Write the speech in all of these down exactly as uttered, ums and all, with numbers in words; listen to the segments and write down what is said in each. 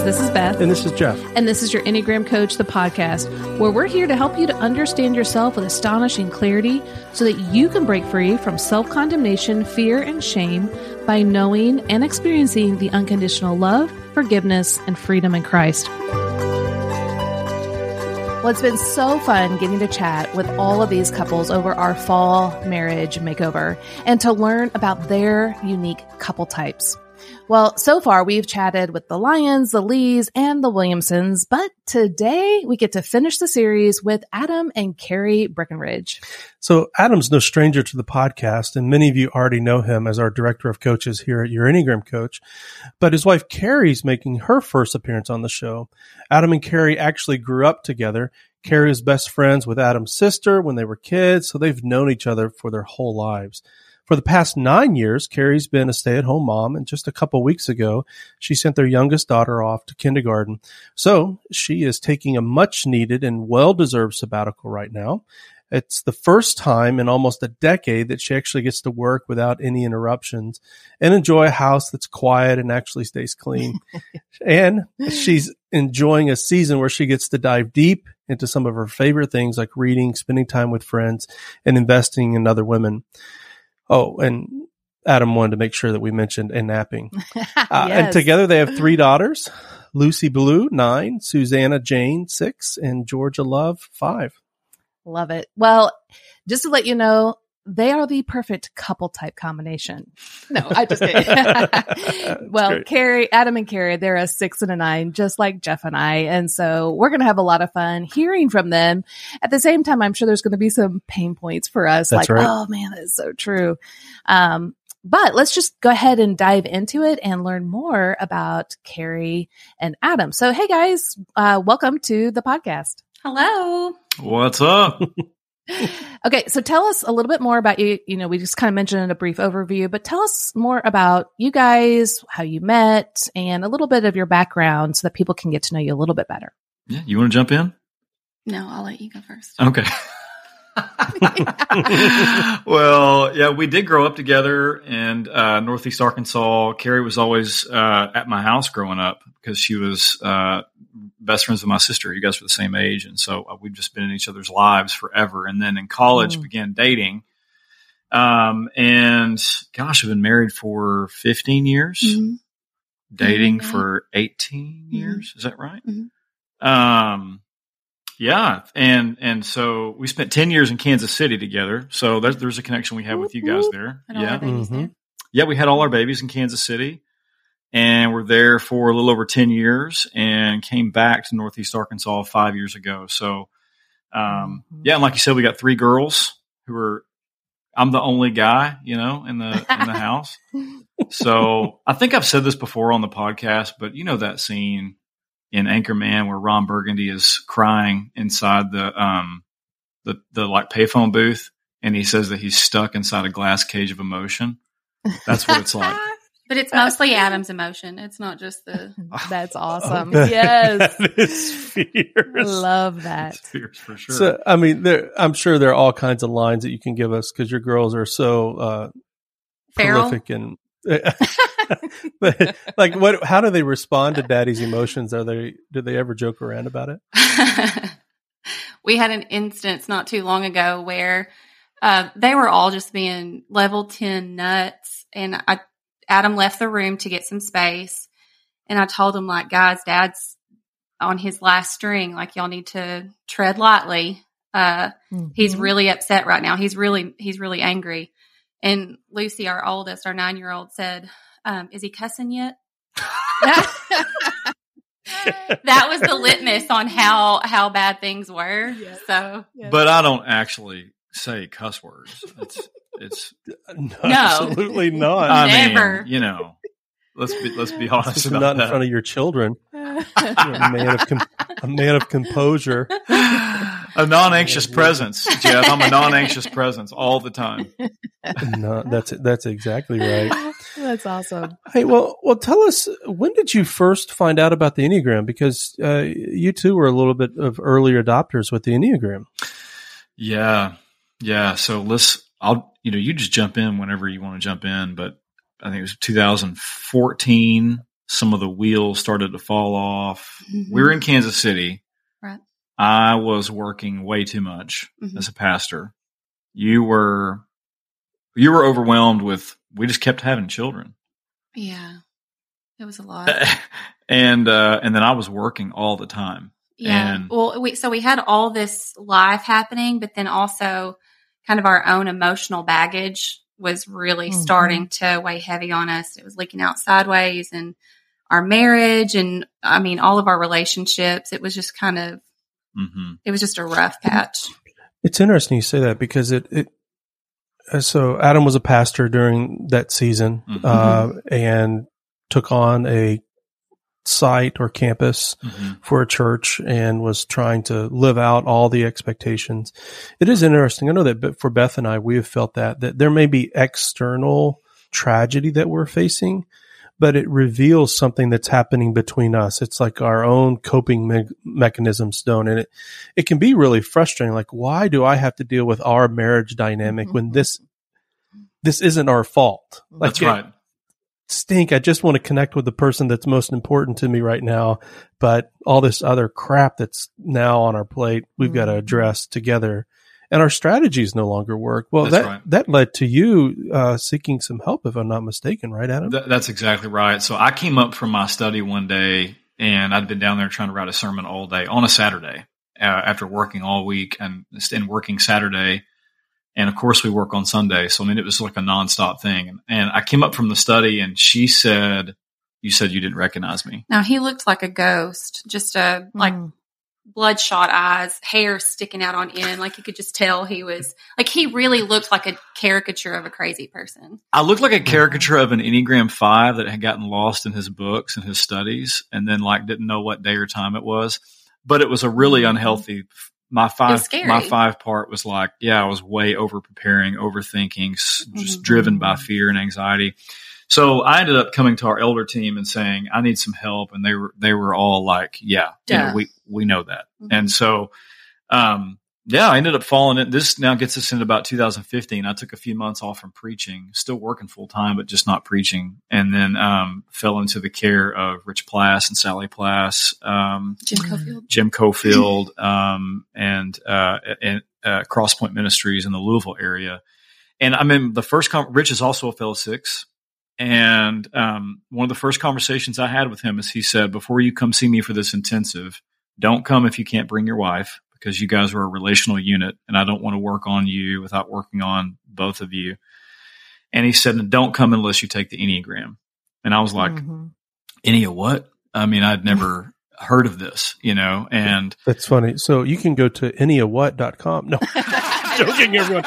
This is Beth. And this is Jeff. And this is your Enneagram Coach, the podcast, where we're here to help you to understand yourself with astonishing clarity so that you can break free from self-condemnation, fear, and shame by knowing and experiencing the unconditional love, forgiveness, and freedom in Christ. Well, it's been so fun getting to chat with all of these couples over our fall marriage makeover and to learn about their unique couple types. Well, so far we've chatted with the Lyons, the Lees, and the Williamsons, but today we get to finish the series with Adam and Carrie Breckenridge. So Adam's no stranger to the podcast, and many of you already know him as our director of coaches here at Your Enneagram Coach, but his wife Carrie's making her first appearance on the show. Adam and Carrie actually grew up together. Carrie was best friends with Adam's sister when they were kids, so they've known each other for their whole lives. For the past nine years, Carrie's been a stay-at-home mom, and just a couple weeks ago, she sent their youngest daughter off to kindergarten. So she is taking a much-needed and well-deserved sabbatical right now. It's the first time in almost a decade that she actually gets to work without any interruptions and enjoy a house that's quiet and actually stays clean. And she's enjoying a season where she gets to dive deep into some of her favorite things like reading, spending time with friends, and investing in other women. Oh, and Adam wanted to make sure that we mentioned and napping. Yes. Uh, and together they have three daughters, Lucy Blue, nine, Susanna Jane, six, and Georgia Love, five. Love it. Well, just to let you know, they are the perfect couple type combination. No, I just kidding. Well, great. Carrie, Adam and Carrie, they're a six and a nine, just like Jeff and I. And so we're going to have a lot of fun hearing from them. At the same time, I'm sure there's going to be some pain points for us. That's like, right. Oh man, that is so true. Um, but let's just go ahead and dive into it and learn more about Carrie and Adam. So, hey guys, uh, welcome to the podcast. Hello. What's up? Okay, so tell us a little bit more about you. You know, we just kind of mentioned a brief overview, but tell us more about you guys, how you met, and a little bit of your background so that people can get to know you a little bit better. Yeah, you want to jump in? No, I'll let you go first. Okay. Well, yeah, we did grow up together in uh, Northeast Arkansas. Carrie was always uh, at my house growing up because she was uh, best friends with my sister. You guys were the same age. And so uh, we've just been in each other's lives forever. And then in college, mm. began dating. Um, and gosh, I've been married for fifteen years, mm-hmm. dating mm-hmm. for eighteen mm-hmm. years. Is that right? Mm-hmm. Um, yeah. And, and so we spent ten years in Kansas City together. So there's, there's a connection we have with you guys there. Yeah. Mm-hmm. Yeah. We had all our babies in Kansas City. And we're there for a little over ten years and came back to Northeast Arkansas five years ago. So, um, mm-hmm. yeah. And like you said, we got three girls who are, I'm the only guy, you know, in the, in the house. So I think I've said this before on the podcast, but you know, that scene in Anchorman where Ron Burgundy is crying inside the, um, the, the like payphone booth. And he says that he's stuck inside a glass cage of emotion. That's what it's like. But it's mostly Adam's emotion. It's not just the... That's awesome. Yes. That is fierce. Love that. It's fierce for sure. So, I mean, there, I'm sure there are all kinds of lines that you can give us because your girls are so uh, prolific and... but like, what? How do they respond to daddy's emotions? Are they? Do they ever joke around about it? We had an instance not too long ago where uh, they were all just being level ten nuts, and I... Adam left the room to get some space. And I told him, like, guys, Dad's on his last string. Like, y'all need to tread lightly. Uh, mm-hmm. He's really upset right now. He's really, he's really angry. And Lucy, our oldest, our nine-year-old, said, um, is he cussing yet? That was the litmus on how, how bad things were. Yes. So, yes. But I don't actually say cuss words. It's, It's no, absolutely not. I Never. mean, you know, let's be let's be honest about not in that. front of your children. You're a man of com- a man of composure, a non-anxious presence, Jeff. I'm a non-anxious presence all the time. No, that's that's exactly right. That's awesome. Hey, well, well, tell us, when did you first find out about the Enneagram? Because uh, you two were a little bit of early adopters with the Enneagram. Yeah, yeah. So let's. I'll, you know, you just jump in whenever you want to jump in, but I think it was two thousand fourteen some of the wheels started to fall off. Mm-hmm. We were in Kansas City. Right. I was working way too much Mm-hmm. as a pastor. You were, you were overwhelmed with, we just kept having children. Yeah. It was a lot. and, uh, and then I was working all the time. Yeah. And, well, we, so we had all this life happening, but then also kind of our own emotional baggage was really Mm-hmm. starting to weigh heavy on us. It was leaking out sideways, and our marriage, and I mean, all of our relationships. It was just kind of, mm-hmm. it was just a rough patch. It's interesting you say that because it, it uh, so Adam was a pastor during that season, Mm-hmm. uh, and took on a site or campus Mm-hmm. for a church and was trying to live out all the expectations. It is interesting. I know that for Beth and I, we have felt that, that there may be external tragedy that we're facing, but it reveals something that's happening between us. It's like our own coping me- mechanisms don't. And it, it can be really frustrating. Like, why do I have to deal with our marriage dynamic when this, this isn't our fault? Like, That's it, right. stink. I just want to connect with the person that's most important to me right now. But all this other crap that's now on our plate, we've got to address together. And our strategies no longer work. Well, That's that, right. that led to you uh, seeking some help, if I'm not mistaken, right, Adam? Th- that's exactly right. So I came up from my study one day, and I'd been down there trying to write a sermon all day on a Saturday uh, after working all week and, and working Saturday. And of course we work on Sunday. So I mean, it was like a nonstop thing. And, and I came up from the study, and she said, you said you didn't recognize me. Now, he looked like a ghost, just a like Mm. bloodshot eyes, hair sticking out on end. Like you could just tell he was like, he really looked like a caricature of a crazy person. I looked like a caricature of an Enneagram five that had gotten lost in his books and his studies, and then like didn't know what day or time it was. But it was a really unhealthy. My five, scary. my five part was like, yeah, I was way over preparing, overthinking, s- just Mhm. driven by fear and anxiety. So I ended up coming to our elder team and saying, I need some help. And they were, they were all like, yeah, you know, Duh. we, we know that. Mhm. And so, um, yeah, I ended up falling in. This now gets us into about two thousand fifteen. I took a few months off from preaching, still working full time, but just not preaching. And then, um, fell into the care of Rich Plass and Sally Plass, um, Jim Cofield. Jim Cofield, um, and, uh, and, uh, Crosspoint Ministries in the Louisville area. And I mean, the first, com- Rich is also a fellow six. And, um, one of the first conversations I had with him is he said, before you come see me for this intensive, don't come if you can't bring your wife, because you guys are a relational unit and I don't want to work on you without working on both of you. And he said, don't come unless you take the Enneagram. And I was like, Mhm. Ennea what? I mean, I'd never heard of this, you know, and That's funny. So you can go to ennea what dot com. No, joking, everyone.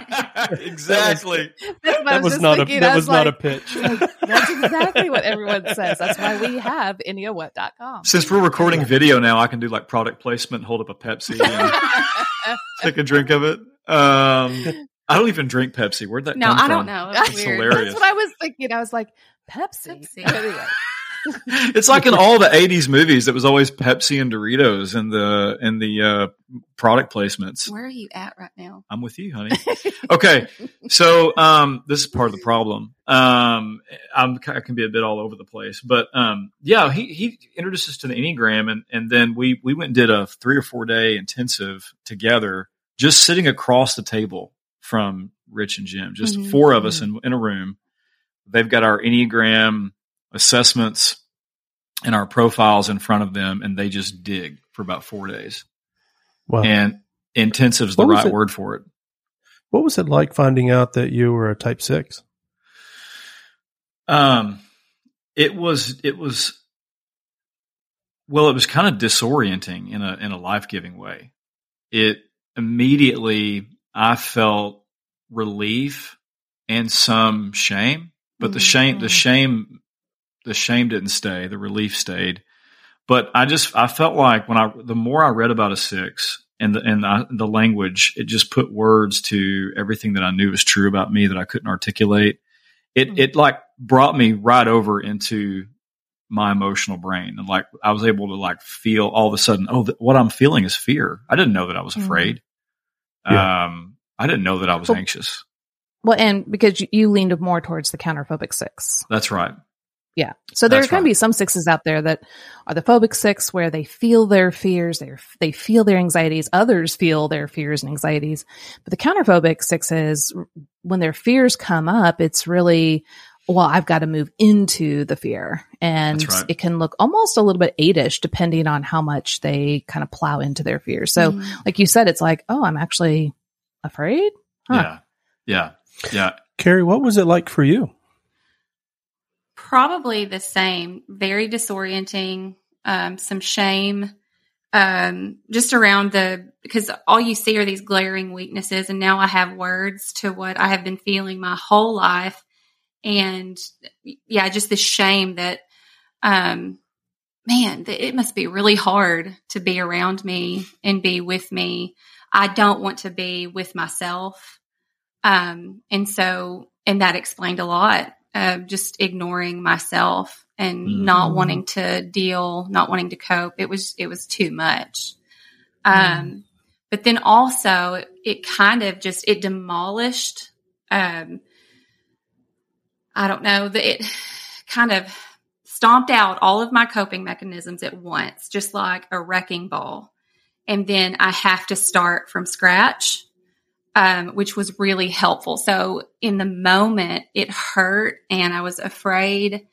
exactly. That's what I That was just not a, thinking. that I was not a like, pitch. That's exactly what everyone says. That's why we have ennea what dot com. Since we're recording video now, I can do like product placement, hold up a Pepsi and take a drink of it. Um, I don't even drink Pepsi. Where'd that No, come I from? don't know. That's It's weird. hilarious. That's what I was thinking. I was like, Pepsi. Pepsi. Anyway. It's like in all the eighties movies, it was always Pepsi and Doritos in the in the uh, product placements. Where are you at right now? I'm with you, honey. Okay, so um, this is part of the problem. Um, I'm, I can be a bit all over the place, but um, yeah, he he introduced us to the Enneagram, and and then we we went and did a three or four day intensive together, just sitting across the table from Rich and Jim, just Mhm. four of us in in a room. They've got our Enneagram assessments and our profiles in front of them, and they just dig for about four days. Wow. And intensive is the What was right it- word for it. What was it like finding out that you were a type six? Um, it was, it was, well, it was kind of disorienting in a, in a life-giving way. It immediately, I felt relief and some shame, but the shame, the shame, the shame didn't stay. The relief stayed. But I just, I felt like when I, the more I read about a six and the, and the, the language, it just put words to everything that I knew was true about me that I couldn't articulate. It, Mhm. it like brought me right over into my emotional brain. And like, I was able to like feel all of a sudden, oh, th- what I'm feeling is fear. I didn't know that I was Mhm. afraid. Yeah. Um, I didn't know that I was Well- anxious. Well, and because you, you leaned more towards the counterphobic six. That's right. Yeah. So there That's can right. be some sixes out there that are the phobic six, where they feel their fears, they they feel their anxieties. Others feel their fears and anxieties. But the counterphobic sixes, when their fears come up, it's really, well, I've got to move into the fear. And That's right. it can look almost a little bit eight-ish depending on how much they kind of plow into their fears. So Mhm. like you said, it's like, oh, I'm actually afraid. Huh. Yeah. Yeah. Yeah. Carrie, what was it like for you? Probably the same. Very disorienting. Um, some shame. Um, just around the, because all you see are these glaring weaknesses, and now I have words to what I have been feeling my whole life. And yeah, just the shame that, um, man, that it must be really hard to be around me and be with me. I don't want to be with myself. Um, and so, and that explained a lot of just ignoring myself and Mm. not wanting to deal, not wanting to cope. It was, it was too much. Um, Mm. but then also it, it kind of just, it demolished, um, I don't know, that it kind of stomped out all of my coping mechanisms at once, just like a wrecking ball. And then I have to start from scratch, um, which was really helpful. So in the moment it hurt and I was afraid.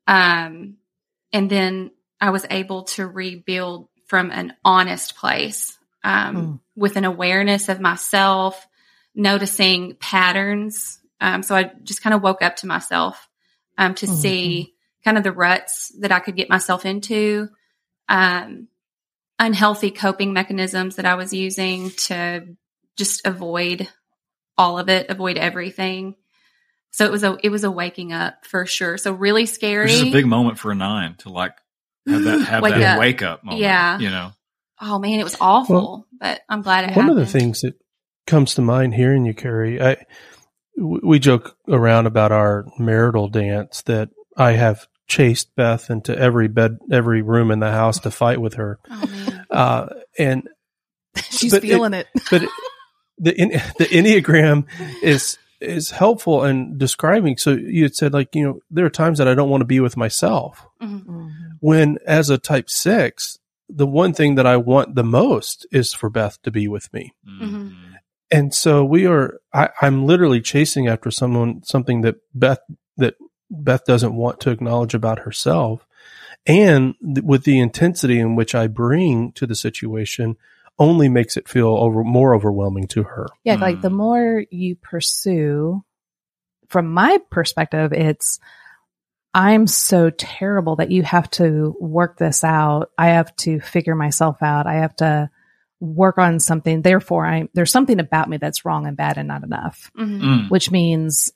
Um, and then I was able to rebuild from an honest place, um, Mm. with an awareness of myself, noticing patterns. Um, so I just kind of woke up to myself, um, to Mhm. see kind of the ruts that I could get myself into, um, unhealthy coping mechanisms that I was using to just avoid all of it, avoid everything. So it was a, it was a waking up for sure. So really scary. Which is a big moment for a nine to like have that, have Wake that up. wake up moment. Yeah. You know, Oh man, it was awful, Well, but I'm glad it One happened. of the things that comes to mind hearing you, Carrie, I, w- we joke around about our marital dance that I have chased Beth into every bed, every room in the house to fight with her. Oh man. Uh, and She's But it- feeling it. but it, the in, the Enneagram is is helpful in describing. So you had said, like, you know, there are times that I don't want to be with myself. Mhm. Mhm. When as a type six, the one thing that I want the most is for Beth to be with me. Mhm. And so we are, I, I'm literally chasing after someone, something that Beth, that Beth doesn't want to acknowledge about herself. And th- with the intensity in which I bring to the situation only makes it feel over, more overwhelming to her. Yeah, like the Mm. more you pursue, from my perspective, it's, I'm so terrible that you have to work this out. I have to figure myself out. I have to work on something. Therefore, I there's something about me that's wrong and bad and not enough, Mhm. Mm. which means,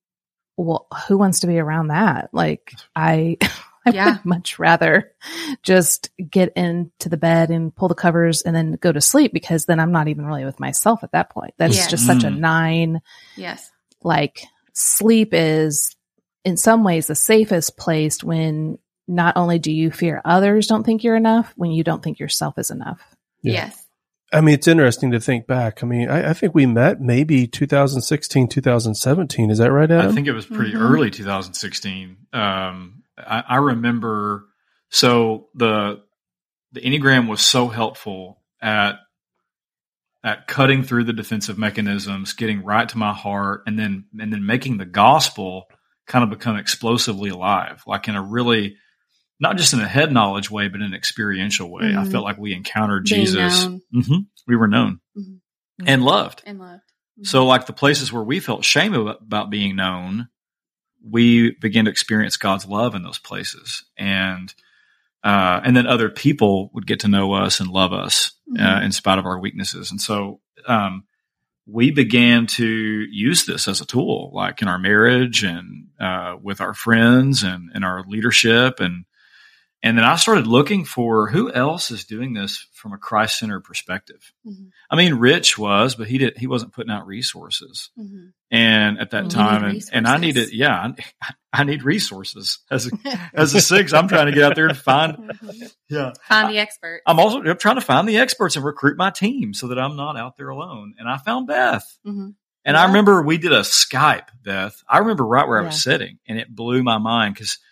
well, who wants to be around that? Like I, I Yeah. would much rather just get into the bed and pull the covers and then go to sleep, because then I'm not even really with myself at that point. That's Yes. just such a Mm. nine. Yes. Like sleep is in some ways the safest place when not only do you fear others don't think you're enough, when you don't think yourself is enough. Yeah. Yes. I mean, it's interesting to think back. I mean, I, I think we met maybe two thousand sixteen, two thousand seventeen. Is that right, Adam? I think it was pretty Mhm. early two thousand sixteen. Um, I, I remember, so the the Enneagram was so helpful at at cutting through the defensive mechanisms, getting right to my heart, and then and then making the gospel kind of become explosively alive, like in a really, not just in a head knowledge way, but in an experiential way. I Mhm. felt like we encountered Being Jesus. known. hmm We were known Mhm. and loved. And loved. So, like the places where we felt shame about, about being known, we began to experience God's love in those places, and uh, and then other people would get to know us and love us uh, Mhm. in spite of our weaknesses. And so, um, we began to use this as a tool, like in our marriage and uh, with our friends and in our leadership, and and then I started looking for who else is doing this from a Christ-centered perspective. Mhm. I mean, Rich was, but he did he wasn't putting out resources. Mhm. And at that You time, need and, and I resources. needed, yeah, I, I need resources as a, as a six. I'm trying to get out there and find, Mhm. yeah. Find the expert. I'm also I'm trying to find the experts and recruit my team so that I'm not out there alone. And I found Beth. Mhm. And Yeah. I remember we did a Skype, Beth. I remember right where I was Yeah. sitting, and it blew my mind because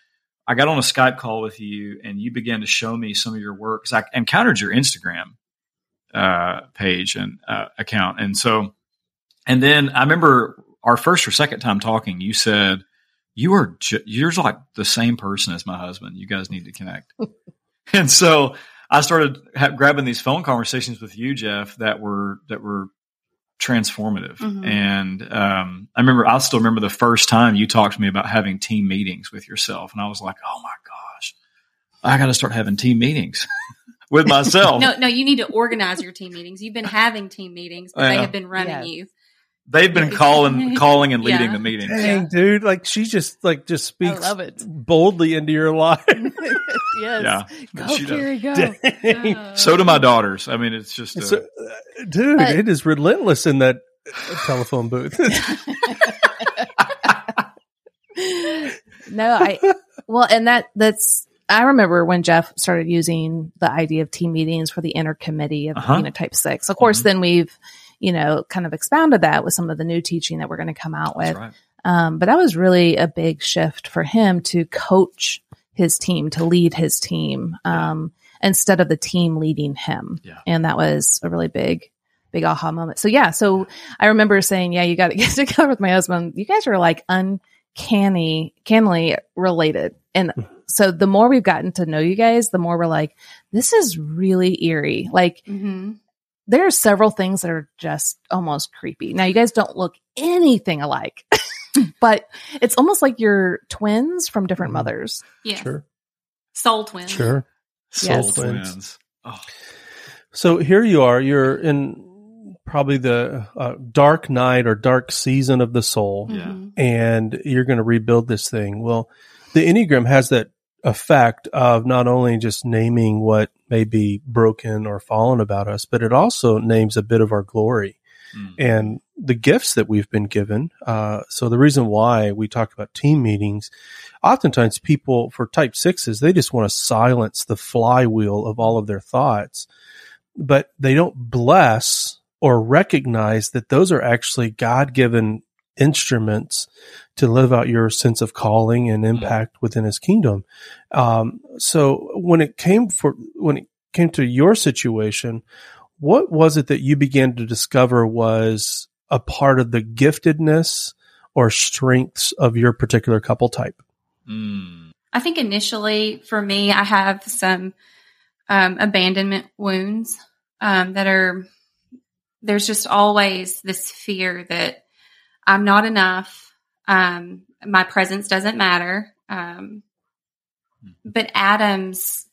I got on a Skype call with you and you began to show me some of your work, because I encountered your Instagram uh, page and uh, account. And so, and then I remember our first or second time talking, you said, you are, ju- you're like the same person as my husband. You guys need to connect. And so I started ha- grabbing these phone conversations with you, Jeff, that were, that were transformative. Mm-hmm. And um, I remember, I still remember the first time you talked to me about having team meetings with yourself. And I was like, oh my gosh, I got to start having team meetings with myself. no, no, you need to organize your team meetings. You've been having team meetings, but they have been running yes. you. They've been calling, calling and leading yeah. the meetings. Dang, yeah. dude. Like she just like, just speaks I love it. boldly into your life. Yes. Yeah. Go, Carrie, go. Uh, so do my daughters. I mean, it's just, uh, so, uh, dude, but, it is relentless in that telephone booth. No, I, well, and that, that's, I remember when Jeff started using the idea of team meetings for the inner committee of uh-huh. Phenotype six. Of course, mm-hmm. then we've, you know, kind of expounded that with some of the new teaching that we're going to come out with. Right. Um, but that was really a big shift for him to coach his team, to lead his team, um, yeah. instead of the team leading him. Yeah. And that was a really big, big aha moment. So yeah, so I remember saying, yeah, you got to get together with my husband. You guys are like uncanny, cannily related. And so the more we've gotten to know you guys, the more we're like, this is really eerie. Like, mm-hmm. there are several things that are just almost creepy. Now, you guys don't look anything alike, but it's almost like you're twins from different mm-hmm. mothers. Yeah. Sure. Soul twins. Sure. Soul yes. twins. Oh. So here you are. You're in probably the uh, dark night or dark season of the soul. Yeah. And you're going to rebuild this thing. Well, the Enneagram has that effect of not only just naming what may be broken or fallen about us, but it also names a bit of our glory mm. and the gifts that we've been given. Uh, so the reason why we talk about team meetings, oftentimes people for type sixes, they just want to silence the flywheel of all of their thoughts, but they don't bless or recognize that those are actually God-given instruments to live out your sense of calling and impact within his kingdom. Um, so when it came for, when it came to your situation, what was it that you began to discover was a part of the giftedness or strengths of your particular couple type? Mm. I think initially for me, I have some, um, abandonment wounds, um, that are, there's just always this fear that I'm not enough. Um, my presence doesn't matter. Um, but Adam's,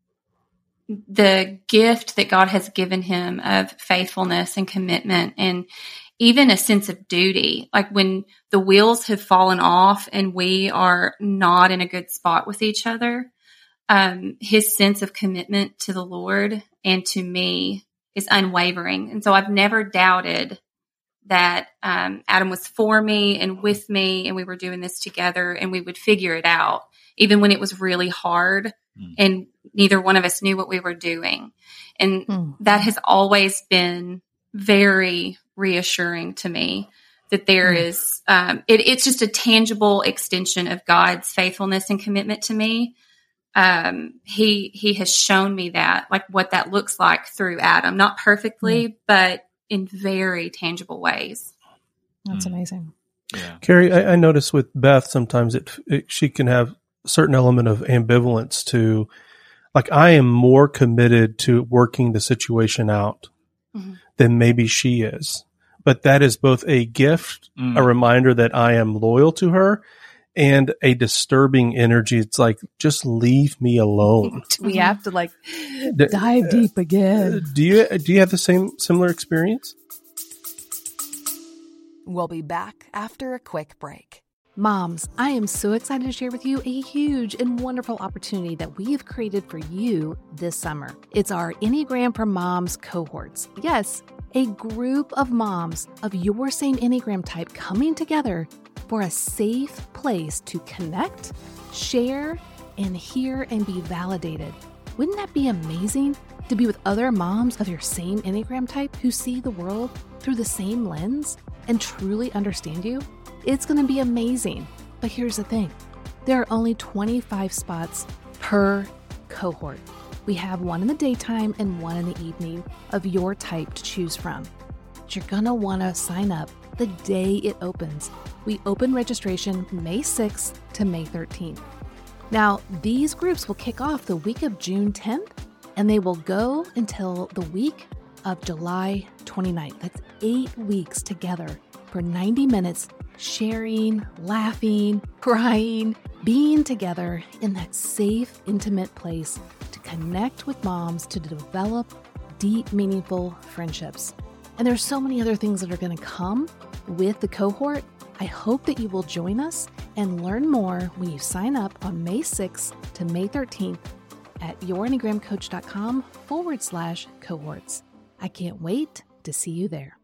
the gift that God has given him of faithfulness and commitment and even a sense of duty, like when the wheels have fallen off and we are not in a good spot with each other, um, his sense of commitment to the Lord and to me is unwavering. And so I've never doubted that um, Adam was for me and with me, and we were doing this together, and we would figure it out, even when it was really hard, mm. and neither one of us knew what we were doing. And mm. that has always been very reassuring to me that there mm. is, um, it, it's just a tangible extension of God's faithfulness and commitment to me. Um, he he has shown me that, like what that looks like through Adam, not perfectly, mm. but in very tangible ways. That's amazing. Yeah. Carrie, I, I notice with Beth, sometimes it, it she can have a certain element of ambivalence to, like, I am more committed to working the situation out mm-hmm. than maybe she is. But that is both a gift, mm. a reminder that I am loyal to her, and a disturbing energy. It's like, just leave me alone. We have to like dive deep again. Do you do you have the same similar experience? We'll be back after a quick break. Moms, I am so excited to share with you a huge and wonderful opportunity that we have created for you this summer. It's our Enneagram for Moms cohorts. Yes, a group of moms of your same Enneagram type coming together for a safe place to connect, share, and hear and be validated. Wouldn't that be amazing to be with other moms of your same Enneagram type who see the world through the same lens and truly understand you? It's going to be amazing. But here's the thing. There are only twenty-five spots per cohort. We have one in the daytime and one in the evening of your type to choose from. You're going to want to sign up the day it opens. We open registration May sixth to May thirteenth. Now, these groups will kick off the week of June tenth, and they will go until the week of July twenty-ninth. That's eight weeks together for ninety minutes, sharing, laughing, crying, being together in that safe, intimate place to connect with moms to develop deep, meaningful friendships. And there's so many other things that are going to come with the cohort. I hope that you will join us and learn more when you sign up on May sixth to May thirteenth at yourenneagramcoach.com forward slash cohorts. I can't wait to see you there.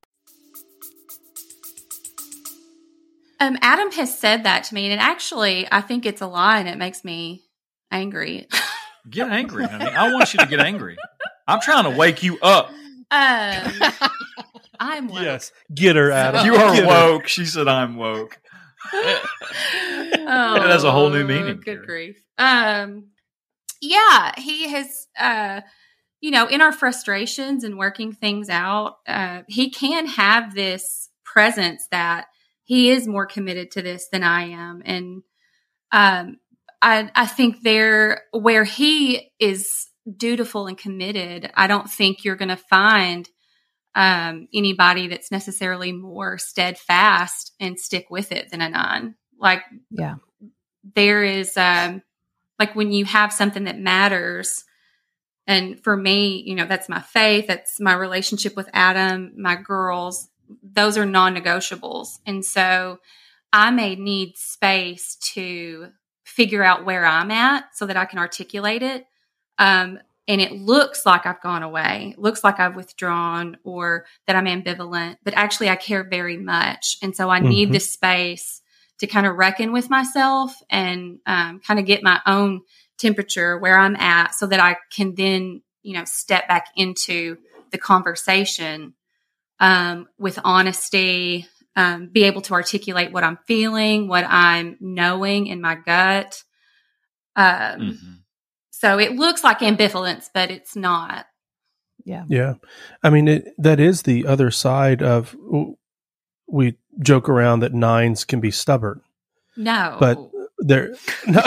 Um, Adam has said that to me, and actually, I think it's a lie, and it makes me angry. Get angry, honey. I want you to get angry. I'm trying to wake you up. Um, I'm woke. Yes. Get her, Adam. You are Get her. woke. She said I'm woke. Oh, It has a whole new meaning. Good grief. Um, yeah, he has, uh, you know, in our frustrations and working things out, uh, he can have this presence that he is more committed to this than I am. And um, I, I think there, where he is dutiful and committed, I don't think you're going to find um, anybody that's necessarily more steadfast and stick with it than a nine. Like, Yeah. there is, um, like when you have something that matters, and for me, you know, that's my faith, that's my relationship with Adam, my girls, those are non-negotiables. And so I may need space to figure out where I'm at so that I can articulate it. Um, and it looks like I've gone away, it looks like I've withdrawn, or that I'm ambivalent, but actually I care very much. And so I Mm-hmm. need this space to kind of reckon with myself and um, kind of get my own temperature where I'm at so that I can then, you know, step back into the conversation um, with honesty, um, be able to articulate what I'm feeling, what I'm knowing in my gut. Um, Mm-hmm. So it looks like ambivalence, but it's not. Yeah. Yeah. I mean, it, that is the other side of, we joke around that nines can be stubborn, No. but they're, no,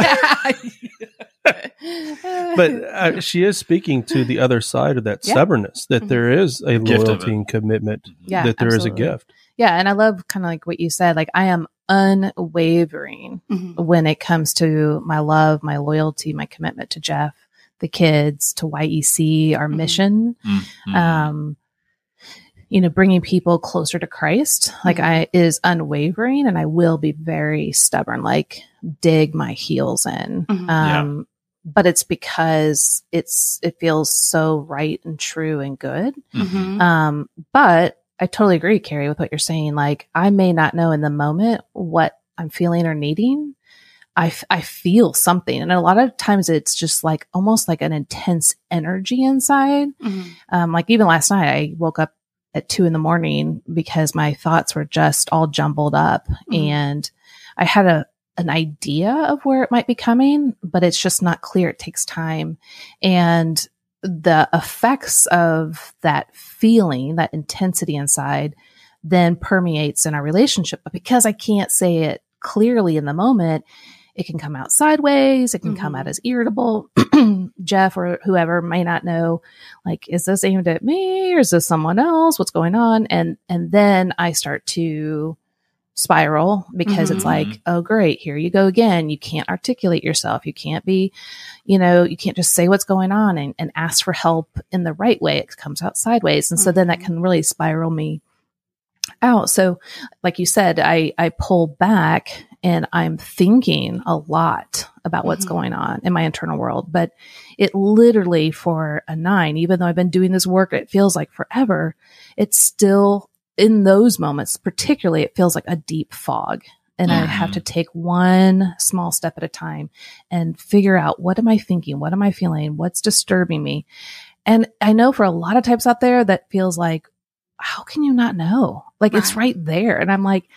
but uh, she is speaking to the other side of that Yeah. stubbornness, that Mhm. there is a Gift of loyalty it. and commitment, Yeah, that there is absolutely. a gift. Yeah. And I love kind of like what you said, like I am unwavering Mhm. when it comes to my love, my loyalty, my commitment to Jeff, the kids, to Y E C, our Mhm. mission. Mm-hmm. Um, you know, bringing people closer to Christ, like Mhm. I is unwavering, and I will be very stubborn, like dig my heels in. Mhm. Um, but it's because it's, it feels so right and true and good. Mhm. Um, but I totally agree, Carrie, with what you're saying. Like, I may not know in the moment what I'm feeling or needing. I, f- I feel something. And a lot of times it's just like almost like an intense energy inside. Mhm. Um, like even last night, I woke up at two in the morning because my thoughts were just all jumbled up, Mhm. and I had a, an idea of where it might be coming, but it's just not clear. It takes time. And the effects of that feeling, that intensity inside, then permeates in our relationship. But because I can't say it clearly in the moment, it can come out sideways. It can come Mhm. out as irritable. Jeff or whoever may not know, like, is this aimed at me or is this someone else? What's going on? And, and then I start to spiral because it's Mhm. like, oh, great. Here you go again. You can't articulate yourself. You can't be, you know, you can't just say what's going on and, and ask for help in the right way. It comes out sideways. And so then that Mhm. can really spiral me out. So like you said, I, I pull back and I'm thinking a lot about what's Mhm. going on in my internal world. But it literally, for a nine, even though I've been doing this work, it feels like forever, it's still in those moments, particularly, it feels like a deep fog. And I have to take one small step at a time and figure out, what am I thinking? What am I feeling? What's disturbing me? And I know for a lot of types out there, that feels like, how can you not know? Like, it's Right. right there. And I'm like,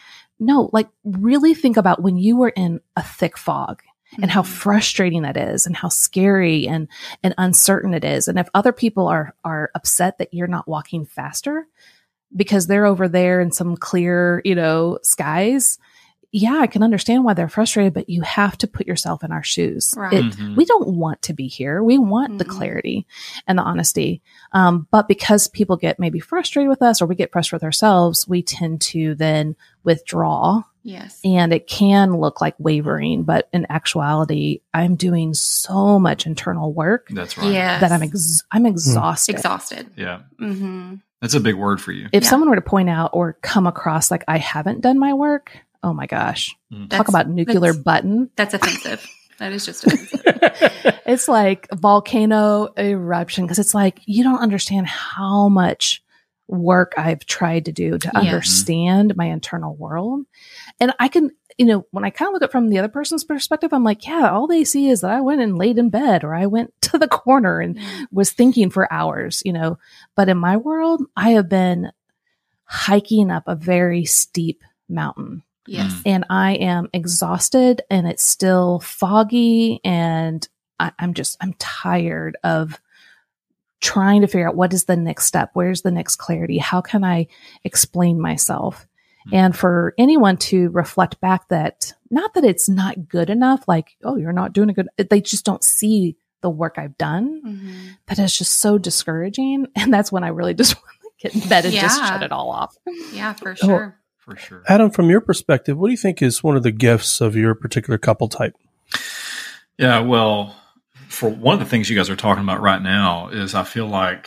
no, like really think about when you were in a thick fog and how Mhm. frustrating that is and how scary and, and uncertain it is. And if other people are, are upset that you're not walking faster because they're over there in some clear, you know, skies, yeah, I can understand why they're frustrated, but you have to put yourself in our shoes. Right. It, Mhm. We don't want to be here. We want the Mhm. clarity and the honesty. Um, but because people get maybe frustrated with us or we get frustrated with ourselves, we tend to then withdraw. Yes. And it can look like wavering, but in actuality, I'm doing so much internal work That's right. Yes. that I'm ex- I'm exhausted. exhausted. Yeah. Mm-hmm. That's a big word for you. If Yeah. someone were to point out or come across like I haven't done my work, oh my gosh, Mm. talk That's- about nuclear that's- button. That's offensive. That is just offensive. It's like volcano eruption because it's like you don't understand how much work I've tried to do to Yeah. understand my internal world. And I can, you know, when I kind of look at it from the other person's perspective, I'm like, yeah, all they see is that I went and laid in bed or I went to the corner and Yeah. was thinking for hours, you know. But in my world, I have been hiking up a very steep mountain. Yes. Mm. And I am exhausted and it's still foggy and I, I'm just, I'm tired of trying to figure out what is the next step? Where's the next clarity? How can I explain myself? Hmm. And for anyone to reflect back that, not that it's not good enough, like, oh, you're not doing a good, they just don't see the work I've done, Mm-hmm. that is just so discouraging. And that's when I really just want to get in bed and just Yeah. shut it all off. Yeah, for sure. For sure. Adam, from your perspective, what do you think is one of the gifts of your particular couple type? Yeah, well, for one of the things you guys are talking about right now is I feel like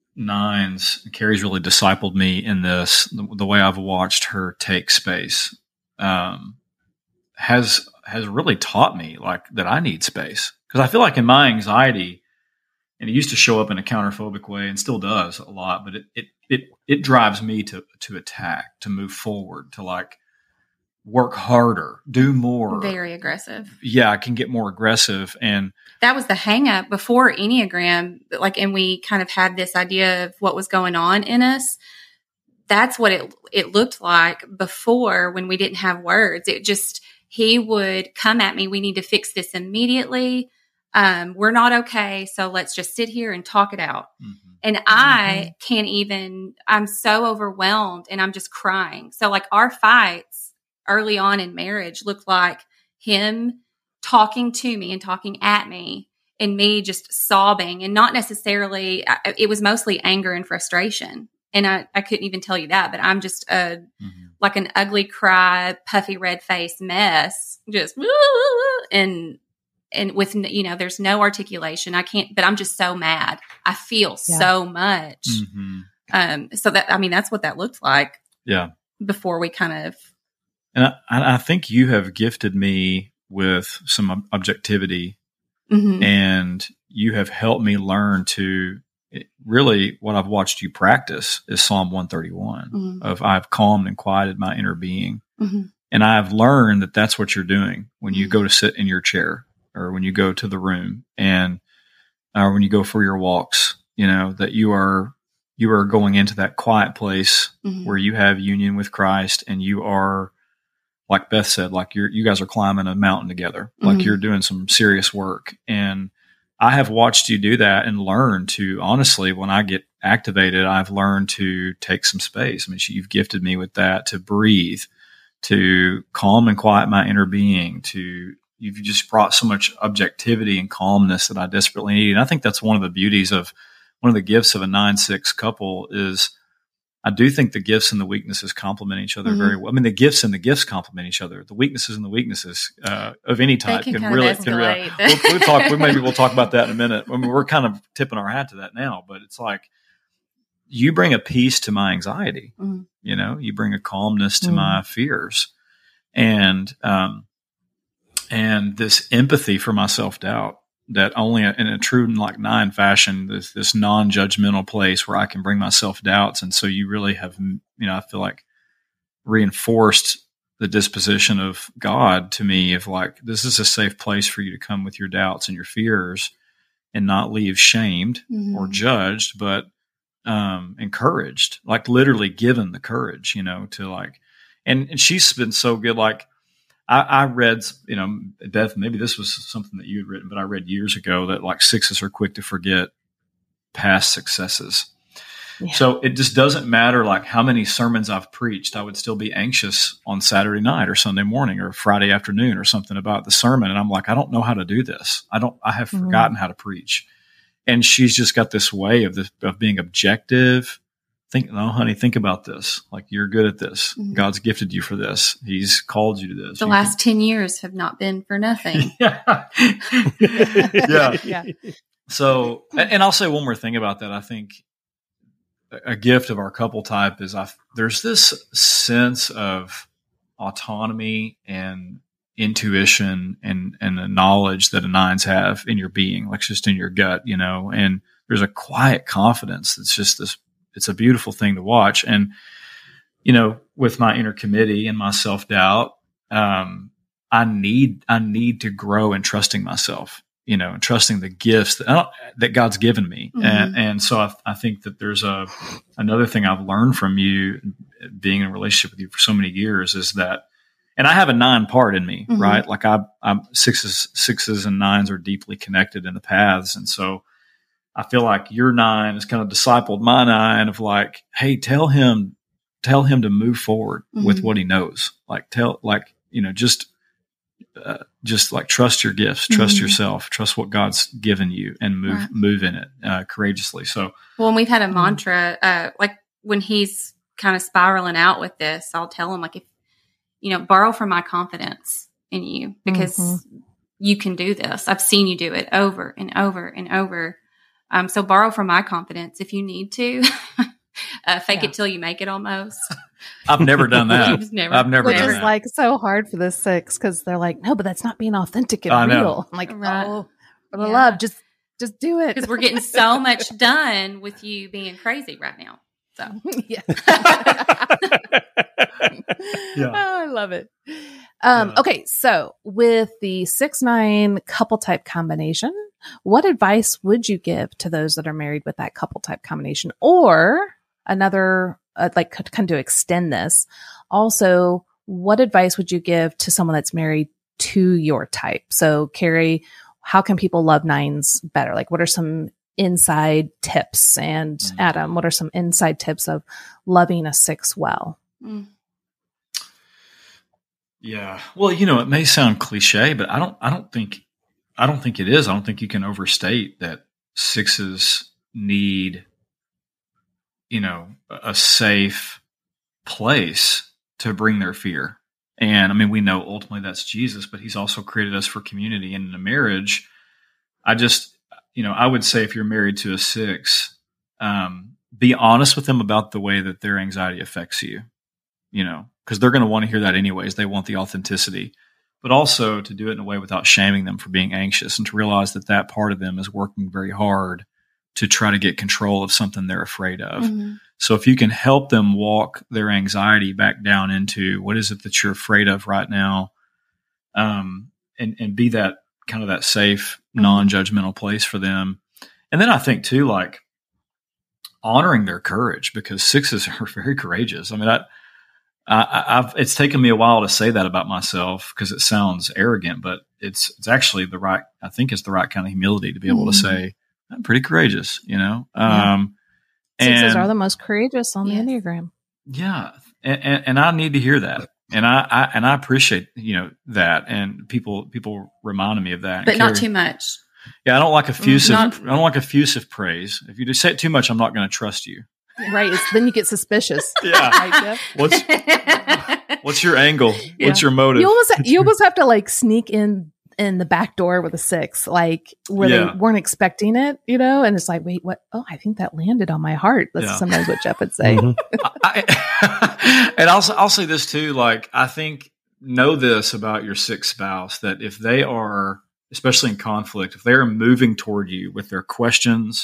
Nines, Carrie's really discipled me in this, the, the way I've watched her take space, um, has, has really taught me like that I need space. Cause I feel like in my anxiety, and it used to show up in a counterphobic way and still does a lot, but it, it, it, it drives me to, to attack, to move forward, to like work harder, do more. Very aggressive. Yeah, I can get more aggressive. And That was the hang up before Enneagram, like, and we kind of had this idea of what was going on in us. That's what it, it looked like before when we didn't have words. It just, he would come at me. We need to fix this immediately. Um, we're not okay. So let's just sit here and talk it out. mhm. And I can't even, I'm so overwhelmed and I'm just crying. So like our fights early on in marriage looked like him talking to me and talking at me and me just sobbing, and not necessarily, it was mostly anger and frustration. And I, I couldn't even tell you that, but I'm just a, Mhm. like an ugly cry, puffy red face mess, just, and, and with, you know, there's no articulation. I can't, but I'm just so mad. I feel Yeah. so much. Mhm. Um, so that, I mean, that's what that looked like Yeah. before we kind of, And I, I think you have gifted me with some ob- objectivity, mhm. and you have helped me learn to really what I've watched you practice is Psalm one thirty-one Mhm. of I've calmed and quieted my inner being. Mhm. And I've learned that that's what you're doing when you Mhm. go to sit in your chair or when you go to the room and or when you go for your walks, you know, that you are, you are going into that quiet place Mhm. where you have union with Christ, and you are, like Beth said, like you're, you guys are climbing a mountain together, like Mhm. you're doing some serious work. And I have watched you do that and learn to, honestly, when I get activated, I've learned to take some space. I mean, you've gifted me with that, to breathe, to calm and quiet my inner being, to, you've just brought so much objectivity and calmness that I desperately need. And I think that's one of the beauties of, one of the gifts of a nine six couple is I do think the gifts and the weaknesses complement each other Mhm. very well. I mean, the gifts and the gifts complement each other. The weaknesses and the weaknesses uh, of any type can can, kind of really, can really, escalate. we'll, we'll talk, we, maybe we'll talk about that in a minute. I mean, we're kind of tipping our hat to that now, but it's like, you bring a peace to my anxiety. Mhm. You know, you bring a calmness to Mhm. my fears, and, um, and this empathy for my self-doubt that only in a true like nine fashion, this, this non-judgmental place where I can bring my self-doubts. And so you really have, you know, I feel like reinforced the disposition of God to me of like, this is a safe place for you to come with your doubts and your fears and not leave shamed Mhm. or judged, but um, encouraged, like literally given the courage, you know, to like, And, and she's been so good. Like I, I read, you know, Beth, maybe this was something that you had written, but I read years ago that like sixes are quick to forget past successes. Yeah. So it just doesn't matter like how many sermons I've preached. I would still be anxious on Saturday night or Sunday morning or Friday afternoon or something about the sermon. And I'm like, I don't know how to do this. I don't, I have mm-hmm. forgotten how to preach. And she's just got this way of this, of being objective. Think, no, honey, think about this. Like you're good at this. Mm-hmm. God's gifted you for this. He's called you to this. The you last can, ten years have not been for nothing. yeah. yeah. yeah. So, and I'll say one more thing about that. I think a gift of our couple type is I there's this sense of autonomy and intuition and, and the knowledge that a nines have in your being, like just in your gut, you know, and there's a quiet confidence. That's just this, it's a beautiful thing to watch. And, you know, with my inner committee and my self-doubt, um, I need, I need to grow in trusting myself, you know, and trusting the gifts that, that God's given me. Mm-hmm. And, and so I, I think that there's a, another thing I've learned from you being in a relationship with you for so many years is that, and I have a nine part in me, mm-hmm. right? Like I, I'm sixes, sixes and nines are deeply connected in the paths. And so I feel like your nine has kind of discipled my nine of like, hey, tell him, tell him to move forward mm-hmm. with what he knows. Like tell, like, you know, just, Uh, just like trust your gifts, trust mm-hmm. yourself, trust what God's given you, and move right. move in it uh, courageously. So, well, and we've had a mantra, uh, like when he's kind of spiraling out with this, I'll tell him like, if you know, borrow from my confidence in you because mm-hmm. you can do this. I've seen you do it over and over and over. Um, so borrow from my confidence if you need to. uh, fake yeah. it till you make it, almost. I've never done that. never, I've never Which done is that. like so hard for the six because they're like, no, but that's not being authentic and I know. real. I'm like, right. oh, for the yeah. love, just just do it. Because we're getting so much done with you being crazy right now. So yeah. yeah. Oh, I love it. Um, yeah. Okay, so with the six nine couple type combination, what advice would you give to those that are married with that couple type combination, or another? Uh, like kind of to extend this, also, what advice would you give to someone that's married to your type? So, Carrie, how can people love nines better? Like, what are some inside tips? And mm. Adam, what are some inside tips of loving a six well? Mm. Yeah, well, you know, it may sound cliche, but I don't, I don't think, I don't think it is. I don't think you can overstate that sixes need, you know, a safe place to bring their fear. And I mean, we know ultimately that's Jesus, but he's also created us for community. And in a marriage, I just, you know, I would say if you're married to a six, um, be honest with them about the way that their anxiety affects you, you know, because they're going to want to hear that anyways. They want the authenticity, but also to do it in a way without shaming them for being anxious and to realize that that part of them is working very hard to try to get control of something they're afraid of. Mm-hmm. So if you can help them walk their anxiety back down into what is it that you're afraid of right now, um, and, and be that kind of that safe, mm-hmm. non-judgmental place for them. And then I think too, like honoring their courage, because sixes are very courageous. I mean, I, I, I've, it's taken me a while to say that about myself because it sounds arrogant, but it's, it's actually the right, I think it's the right kind of humility to be able mm-hmm. to say, I'm pretty courageous, you know? Yeah. Um, Sixes and, are the most courageous on yes. the Enneagram. Yeah. And, and, and I need to hear that. And I, I, and I appreciate, you know, that. And people, people reminded me of that. But not too much. Yeah. I don't like effusive, Not, I don't like effusive praise. If you just say it too much, I'm not going to trust you. Right. It's, then you get suspicious. Yeah. Right, what's, what's your angle? Yeah. What's your motive? You almost, you almost have to like sneak in in the back door with a six, like where Yeah. they weren't expecting it, you know? And it's like, wait, what? Oh, I think that landed on my heart. That's Yeah. sometimes what Jeff would say. Mhm. I, and I'll, I'll say this too. Like, I think know this about your sixth spouse, that if they are, especially in conflict, if they're moving toward you with their questions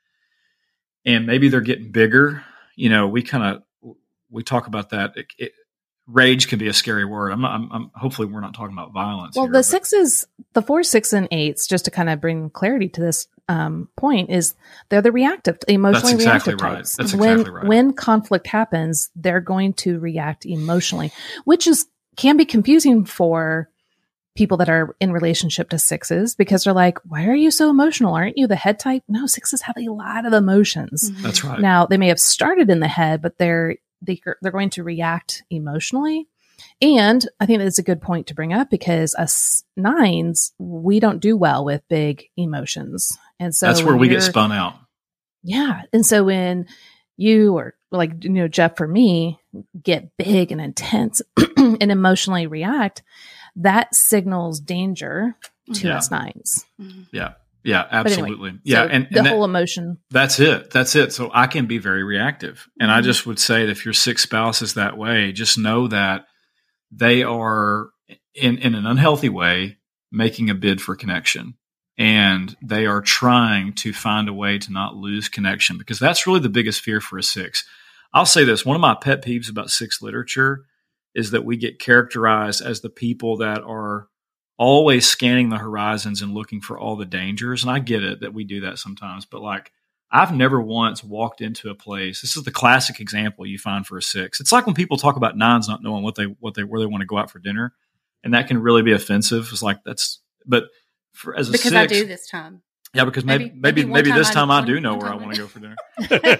and maybe they're getting bigger, you know, we kind of, we talk about that. It, it, rage can be a scary word. I'm not, I'm, I'm hopefully we're not talking about violence. Well, here, the but- sixes, the four, six, and eights, just to kind of bring clarity to this, um, point is they're the reactive, emotionally That's exactly reactive right. types. That's when, exactly right. When conflict happens, they're going to react emotionally, which is can be confusing for people that are in relationship to sixes because they're like, why are you so emotional? Aren't you the head type? No, sixes have a lot of emotions. Mhm. That's right. Now they may have started in the head, but they're, they, they're going to react emotionally. And I think that's a good point to bring up because us nines, we don't do well with big emotions. And so That's where when we get you're- spun out. Yeah. And so when you or like, you know, Jeff, for me, get big and intense and emotionally react, that signals danger to Yeah. us nines. Mhm. Yeah. Yeah, But anyway, absolutely. yeah. So And, the and that- whole emotion. that's it. That's it. So I can be very reactive. And I Mhm. just would say that if your sixth spouse is that way, just know that they are in, in an unhealthy way making a bid for connection. And they are trying to find a way to not lose connection because that's really the biggest fear for a six. I'll say this. One of my pet peeves about six literature is that we get characterized as the people that are always scanning the horizons and looking for all the dangers. And I get it that we do that sometimes, but like I've never once walked into a place. This is the classic example you find for a six. It's like when people talk about nines not knowing what they, what they, where they want to go out for dinner. And that can really be offensive. It's like, that's, but for, as a Because six, I do this time. yeah, because maybe, Maybe- maybe, maybe maybe, one this time time I- I do one- know one where I time want I- to go for dinner.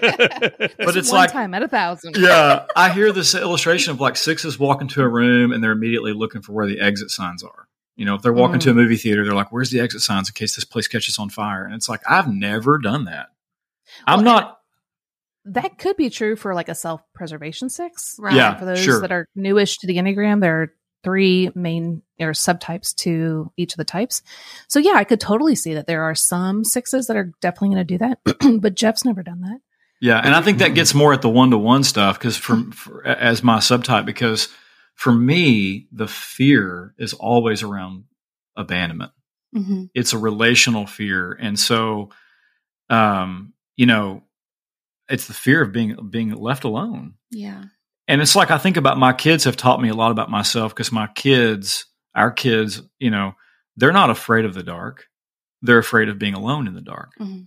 But But it's one like, time at a thousand. yeah, I hear this illustration of like sixes walk into a room and they're immediately looking for where the exit signs are. You know, if they're walking Mm. to a movie theater, they're like, where's the exit signs in case this place catches on fire? And it's like, I've never done that. I'm Well, not. That could be true for like a self-preservation six. Right. Yeah, For those sure. that are newish to the Enneagram, there are three main or subtypes to each of the types. So yeah, I could totally see that there are some sixes that are definitely going to do that, but Jeff's never done that. Yeah, and I think that gets more at the one to one stuff because for, for as my subtype, because for me the fear is always around abandonment. Mm-hmm. It's a relational fear, and so, um, you know, it's the fear of being being left alone. Yeah. And it's like I think about my kids have taught me a lot about myself because my kids, our kids, you know, they're not afraid of the dark; they're afraid of being alone in the dark. Mm-hmm.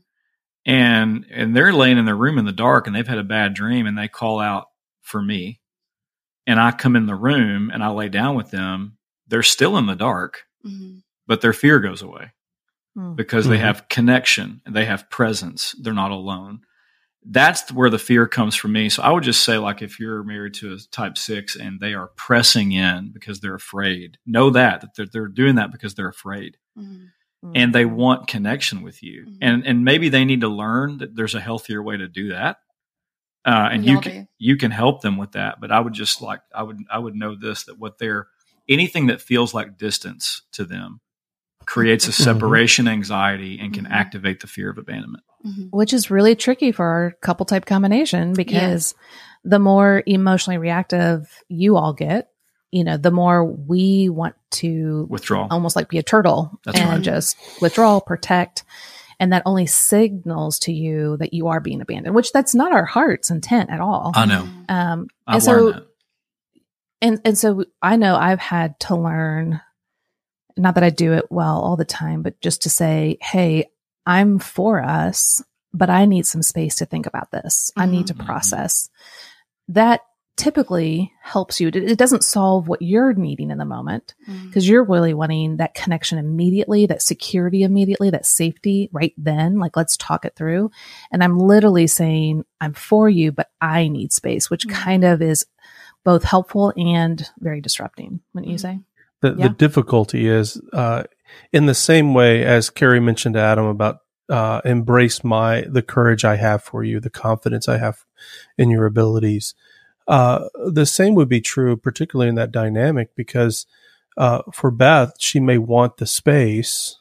And and they're laying in their room in the dark and they've had a bad dream and they call out for me. And I come in the room and I lay down with them. They're still in the dark, Mm-hmm. but their fear goes away Hmm. because they Mhm. have connection and they have presence. They're not alone. That's where the fear comes from me. So I would just say, like, if you're married to a type six and they are pressing in because they're afraid, know that, that they're, they're doing that because they're afraid. Mm-hmm. And they want connection with you, Mhm. and and maybe they need to learn that there's a healthier way to do that, uh, and We you all can do. you can help them with that. But I would just like I would I would know this, that what they're anything that feels like distance to them creates a Mhm. separation anxiety and can Mhm. activate the fear of abandonment. Mm-hmm. Which is really tricky for our couple type combination because the more emotionally reactive you all get, you know, the more we want to Withdrawal. almost like be a turtle That's and right. just withdraw, protect. And that only signals to you that you are being abandoned, which that's not our heart's intent at all. I know. Um, I've and so, learned that. and, and so I know I've had to learn, not that I do it well all the time, but just to say, hey, I'm for us, but I need some space to think about this. I need to Mhm. process. That typically helps you. It it doesn't solve what you're needing in the moment Mm-hmm. because you're really wanting that connection immediately, that security immediately, that safety right then. Like, let's talk it through. And I'm literally saying, I'm for you, but I need space, which Mhm. kind of is both helpful and very disrupting, wouldn't you Mhm. say? The, Yeah. the difficulty is uh, in the same way as Carrie mentioned to Adam about uh, embrace my the courage I have for you, the confidence I have in your abilities. Uh, the same would be true, particularly in that dynamic, because uh, for Beth, she may want the space,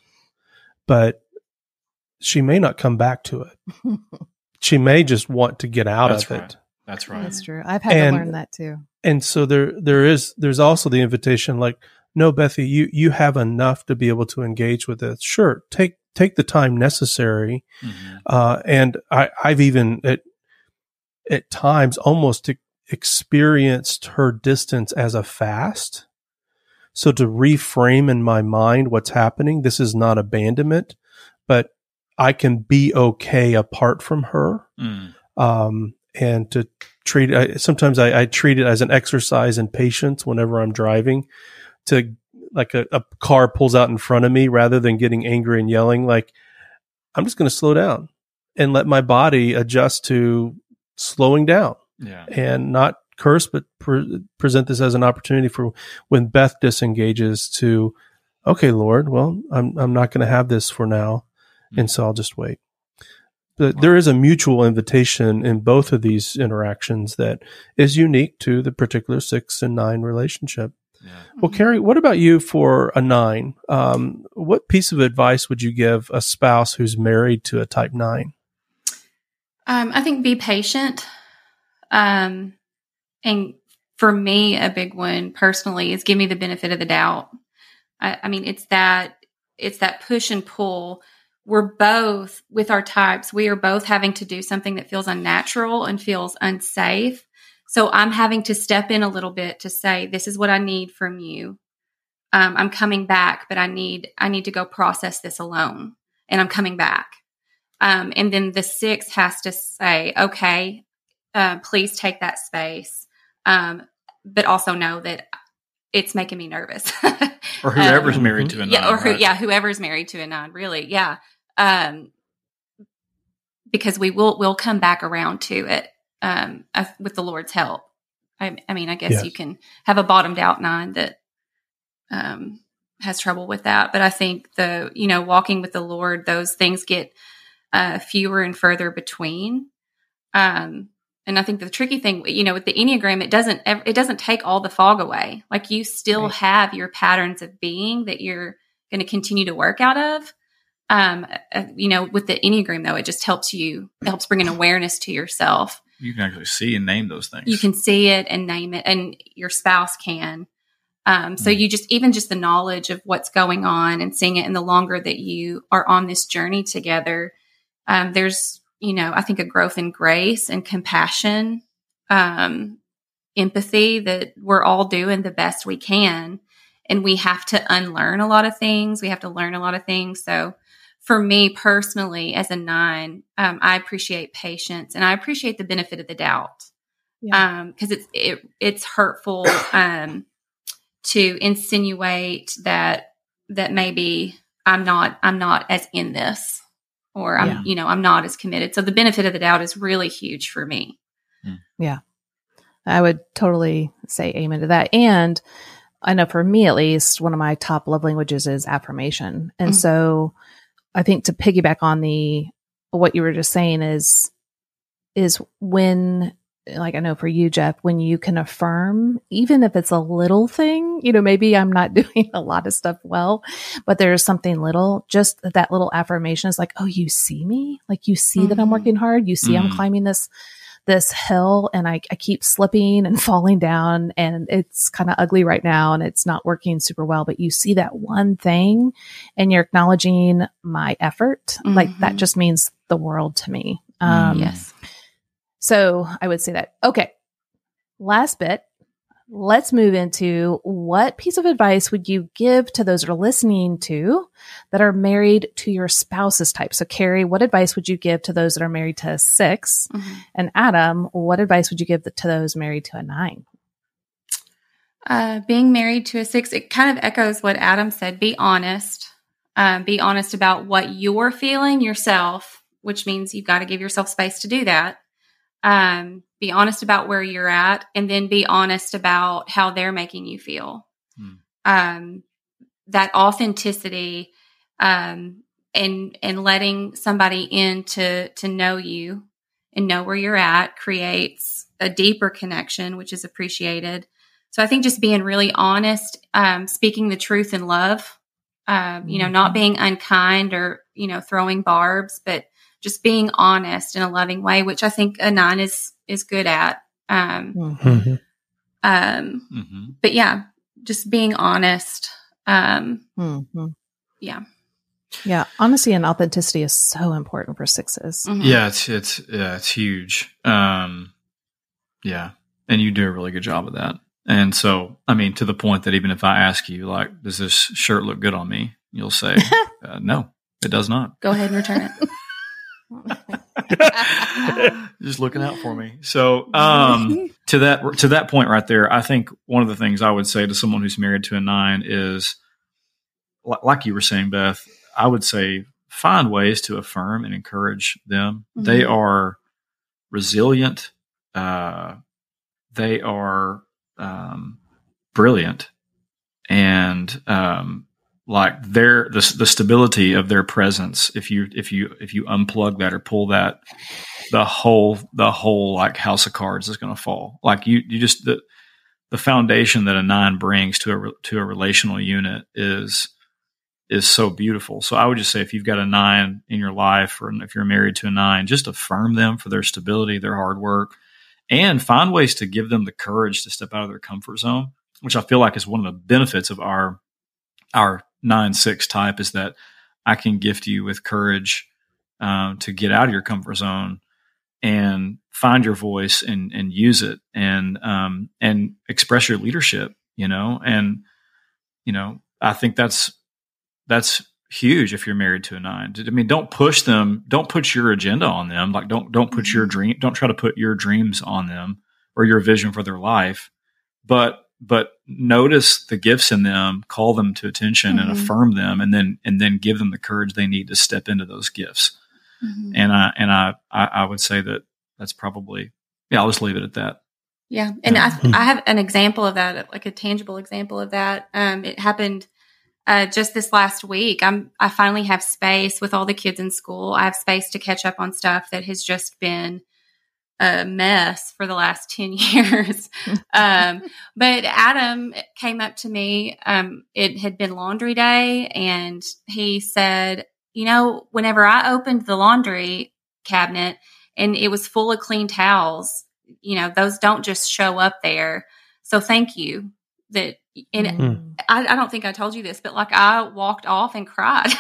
but she may not come back to it. She may just want to get out That's of right. it. That's right. That's true. I've had And- to learn that too. And so there, there is, there's also the invitation, like, no, Bethy, you, you have enough to be able to engage with this. Sure. Take, take the time necessary. Mhm. Uh, and I, I've even at, at times almost e- experienced her distance as a fast. So to reframe in my mind what's happening, this is not abandonment, but I can be okay apart from her. Mm. Um, and to treat it, sometimes I, I treat it as an exercise in patience whenever I'm driving, to like a, a car pulls out in front of me, rather than getting angry and yelling, like, I'm just going to slow down and let my body adjust to slowing down, Yeah. and not curse, but pre- present this as an opportunity for when Beth disengages to, okay, Lord, well, I'm, I'm not going to have this for now. Mm. And so I'll just wait. But there is a mutual invitation in both of these interactions that is unique to the particular six and nine relationship. Yeah. Well, Carrie, what about you for a nine? Um, what piece of advice would you give a spouse who's married to a type nine? Um, I think be patient. Um, and for me, a big one personally is give me the benefit of the doubt. I, I mean, it's that, it's that push and pull. We're both, with our types, we are both having to do something that feels unnatural and feels unsafe. So I'm having to step in a little bit to say, this is what I need from you. Um, I'm coming back, but I need, I need to go process this alone, and I'm coming back. Um, and then the six has to say, okay, uh, please take that space. Um, but also know that it's making me nervous. Or whoever's um, married to a nine. Yeah. Or who, right? yeah, whoever's married to a nine, really. Yeah. Um, because we will, we'll come back around to it, um, uh, with the Lord's help. I, I mean, I guess Yes. you can have a bottomed out nine that, um, has trouble with that. But I think the, you know, walking with the Lord, those things get, uh, fewer and further between. Um, and I think the tricky thing, you know, with the Enneagram, it doesn't, it doesn't take all the fog away. Like, you still Right. have your patterns of being that you're going to continue to work out of. Um, uh, you know, with the Enneagram though, it just helps you, it helps bring an awareness to yourself. You can actually see and name those things. You can see it and name it, and your spouse can. Um, so you just, even just the knowledge of what's going on and seeing it, and the longer that you are on this journey together, um, there's, you know, I think a growth in grace and compassion, um, empathy, that we're all doing the best we can. And we have to unlearn a lot of things. We have to learn a lot of things. So for me personally, as a nine, um, I appreciate patience, and I appreciate the benefit of the doubt. Yeah. Um, cause it's, it, it's hurtful, um, to insinuate that, that maybe I'm not, I'm not as in this, or I'm, Yeah. you know, I'm not as committed. So the benefit of the doubt is really huge for me. Yeah. I would totally say amen to that. And I know for me, at least, one of my top love languages is affirmation. And Mhm. so I think to piggyback on the, what you were just saying is, is when, like, I know for you, Jeff, when you can affirm, even if it's a little thing, you know, maybe I'm not doing a lot of stuff well, but there's something little, just that little affirmation is like, oh, you see me? Like, you see that I'm Mhm. working hard. You see I'm Mhm. climbing this, this hill, and I, I keep slipping and falling down, and it's kind of ugly right now, and it's not working super well, but you see that one thing and you're acknowledging my effort. Like, that Mhm. just means the world to me. Um, Mm. Yes. So I would say that. Okay. Last bit. Let's move into, what piece of advice would you give to those that are listening to that are married to your spouse's type? So Carrie, what advice would you give to those that are married to a six? Mhm. And Adam, what advice would you give to those married to a nine? Uh, being married to a six, it kind of echoes what Adam said. Be honest. Um, be honest about what you're feeling yourself, which means you've got to give yourself space to do that. Um, be honest about where you're at, and then be honest about how they're making you feel. Hmm. Um, that authenticity, um, and, and letting somebody in to, to know you and know where you're at creates a deeper connection, which is appreciated. So I think just being really honest, um, speaking the truth in love, um, you know, not being unkind or, you know, throwing barbs, but just being honest in a loving way, which I think a nine is, is good at. Um, Mm-hmm. um, Mm-hmm. but yeah, just being honest. Um, Mm-hmm. yeah. Yeah. Honesty and authenticity is so important for sixes. Mhm. Yeah, it's it's yeah, it's huge. Um, yeah, and you do a really good job of that. And so, I mean, to the point that even if I ask you, like, does this shirt look good on me? You'll say, uh, no. It does not. Go ahead and return it. Just looking out for me. So, um, to that, to that point right there, I think one of the things I would say to someone who's married to a nine is, like you were saying, Beth, I would say find ways to affirm and encourage them. Mm-hmm. They are resilient. Uh, they are, um, brilliant. And, um, like their, the, the stability of their presence. If you, if you, if you unplug that or pull that, the whole, the whole like house of cards is going to fall. Like you, you just, the, the foundation that a nine brings to a, to a relational unit is, is so beautiful. So I would just say, if you've got a nine in your life, or if you're married to a nine, just affirm them for their stability, their hard work, and find ways to give them the courage to step out of their comfort zone, which I feel like is one of the benefits of our, our nine, six type, is that I can gift you with courage, um, to get out of your comfort zone and find your voice and, and use it, and, um, and express your leadership, you know, and, you know, I think that's, that's huge if you're married to a nine. I mean, don't push them. Don't put your agenda on them. Like don't, don't put your dream, don't try to put your dreams on them or your vision for their life, but, but notice the gifts in them, call them to attention, mm-hmm. and affirm them, and then, and then give them the courage they need to step into those gifts. Mm-hmm. And I, and I, I, I would say that that's probably, yeah, I'll just leave it at that. Yeah. And yeah. I, I have an example of that, like a tangible example of that. Um, it happened Uh, just this last week. I'm, I finally have space with all the kids in school. I have space to catch up on stuff that has just been a mess for the last ten years. um, but Adam came up to me. Um, it had been laundry day, and he said, you know, whenever I opened the laundry cabinet and it was full of clean towels, you know, those don't just show up there. So thank you. That, and mm-hmm. I, I don't think I told you this, but like I walked off and cried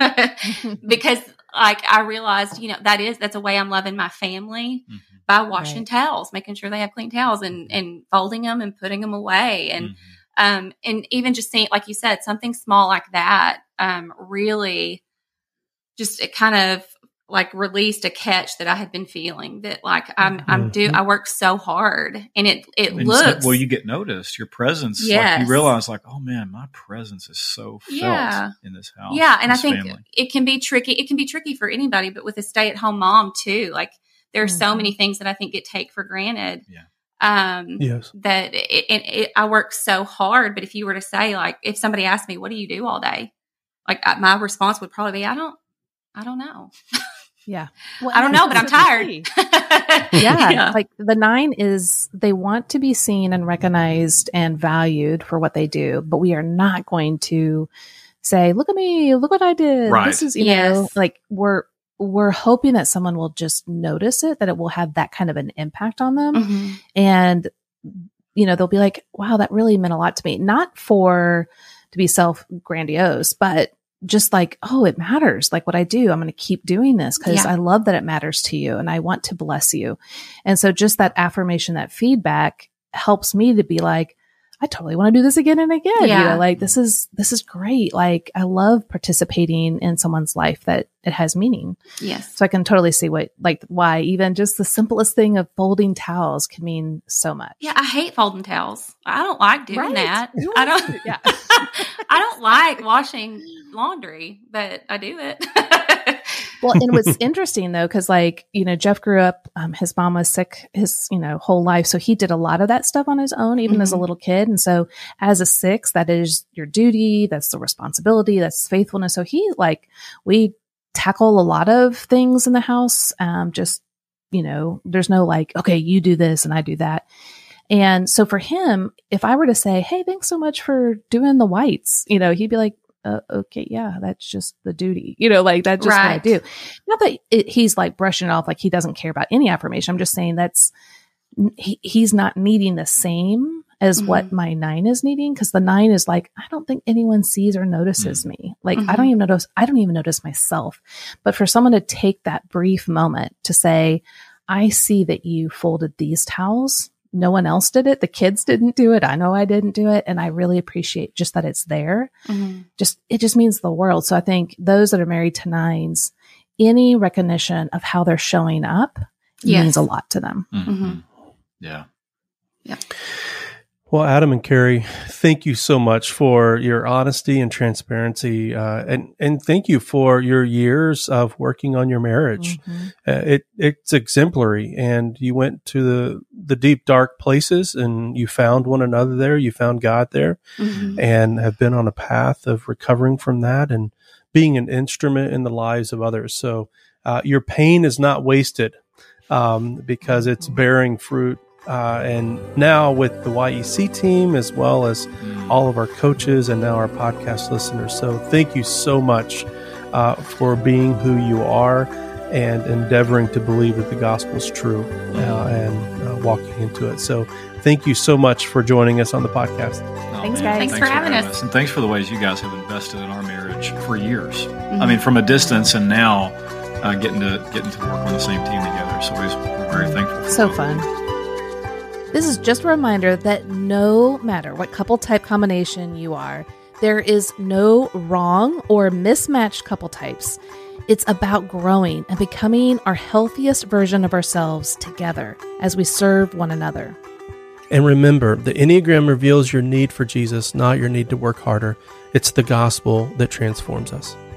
because like I realized, you know, that is, that's a way I'm loving my family, mm-hmm. by washing right. towels, making sure they have clean towels, and, and folding them and putting them away. And, mm-hmm. um, and even just seeing, like you said, something small like that, um, really just, it kind of like released a catch that I had been feeling, that like I'm, mm-hmm. I'm do, I work so hard, and it, it and looks, well, you get noticed, your presence, yes. like you realize like, oh man, my presence is so felt yeah. in this house. Yeah. And I think family. it can be tricky. It can be tricky for anybody, but with a stay at home mom too, like there are mm-hmm. so many things that I think get take for granted. Yeah. Um, yes. that it, it, it, I work so hard, but if you were to say, like, if somebody asked me, what do you do all day? Like I, my response would probably be, I don't, I don't know. Yeah. Well, I don't know, but I'm tired. yeah, yeah. Like the nine is, they want to be seen and recognized and valued for what they do, but we are not going to say, look at me, look what I did. Right. This is, you yes. know, like we're, we're hoping that someone will just notice it, that it will have that kind of an impact on them. Mm-hmm. And, you know, they'll be like, wow, that really meant a lot to me. Not for, to be self grandiose, but just like, oh, it matters. Like what I do, I'm going to keep doing this because yeah. I love that it matters to you and I want to bless you. And so just that affirmation, that feedback helps me to be like, I totally want to do this again and again. Yeah. You know, like this is, this is great. Like I love participating in someone's life that it has meaning. Yes. So I can totally see what, like why even just the simplest thing of folding towels can mean so much. Yeah. I hate folding towels. I don't like doing right. that. You I don't, yeah. I don't like washing laundry, but I do it. Well, and what's interesting though, because like, you know, Jeff grew up, um, his mom was sick his, you know, whole life. So he did a lot of that stuff on his own, even mm-hmm. as a little kid. And so as a six, that is your duty. That's the responsibility. That's faithfulness. So he like, we tackle a lot of things in the house. Um, just, you know, there's no like, okay, you do this and I do that. And so for him, if I were to say, hey, thanks so much for doing the whites, you know, he'd be like, Uh, okay, yeah, that's just the duty, you know, like that's just right. what I do. Not that it, he's like brushing it off, like he doesn't care about any affirmation. I'm just saying that's, he, he's not needing the same as mm-hmm. what my nine is needing. Cause the nine is like, I don't think anyone sees or notices mm-hmm. me. Like, mm-hmm. I don't even notice, I don't even notice myself. But for someone to take that brief moment to say, I see that you folded these towels. no one else did it. The kids didn't do it. I know I didn't do it. And I really appreciate just that it's there. Mm-hmm. Just, it just means the world. So I think those that are married to nines, any recognition of how they're showing up Yes. means a lot to them. Mm-hmm. Mm-hmm. Yeah. Yeah. Well, Adam and Carrie, thank you so much for your honesty and transparency, uh, and and thank you for your years of working on your marriage. Mm-hmm. Uh, it it's exemplary, and you went to the the deep dark places, and you found one another there. You found God there, Mm-hmm. and have been on a path of recovering from that and being an instrument in the lives of others. So uh, your pain is not wasted, um, because it's bearing fruit. Uh, and now with the Y E C team, as well as all of our coaches and now our podcast listeners. So thank you so much uh, for being who you are and endeavoring to believe that the gospel is true uh, and uh, walking into it. So thank you so much for joining us on the podcast. Oh, Thanks, man. guys. Thanks for having us. And thanks for the ways you guys have invested in our marriage for years. Mm-hmm. I mean, from a distance and now uh, getting to getting to work on the same team together. So we're very thankful. For So both. fun. This is just a reminder that no matter what couple type combination you are, there is no wrong or mismatched couple types. It's about growing and becoming our healthiest version of ourselves together as we serve one another. And remember, the Enneagram reveals your need for Jesus, not your need to work harder. It's the gospel that transforms us.